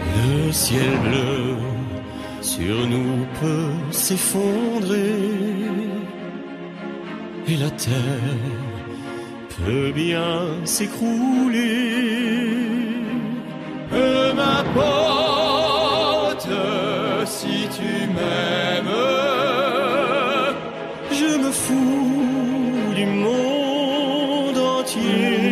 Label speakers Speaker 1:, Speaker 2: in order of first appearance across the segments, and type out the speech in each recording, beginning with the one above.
Speaker 1: Le ciel bleu sur nous peut s'effondrer et la terre peut bien s'écrouler. Peu m'importe si tu m'aimes, je me fous du monde entier.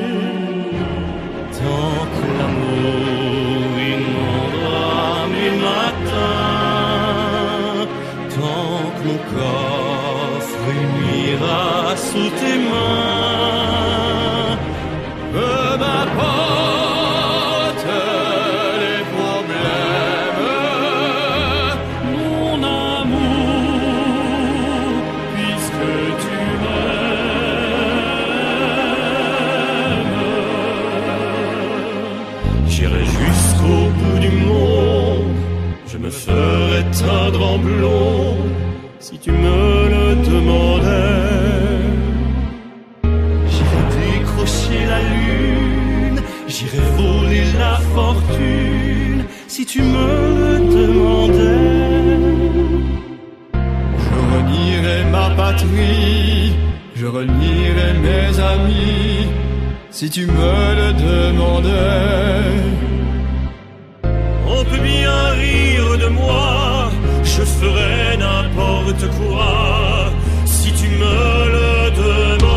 Speaker 1: Tant que l'amour inondera mes matins, tant que mon corps frémira sous tes mains, peu m'importe les problèmes, mon amour, puisque tu m'aimes. J'irai jusqu'au bout du monde, je me ferai teindre en blond si tu me le demandais. J'irai décrocher la lune, j'irai voler la fortune si tu me le demandais. Je renierai ma patrie, je renierai mes amis si tu me le demandais. On peut bien rire de moi, je ferai n'importe quoi si tu me le demandes.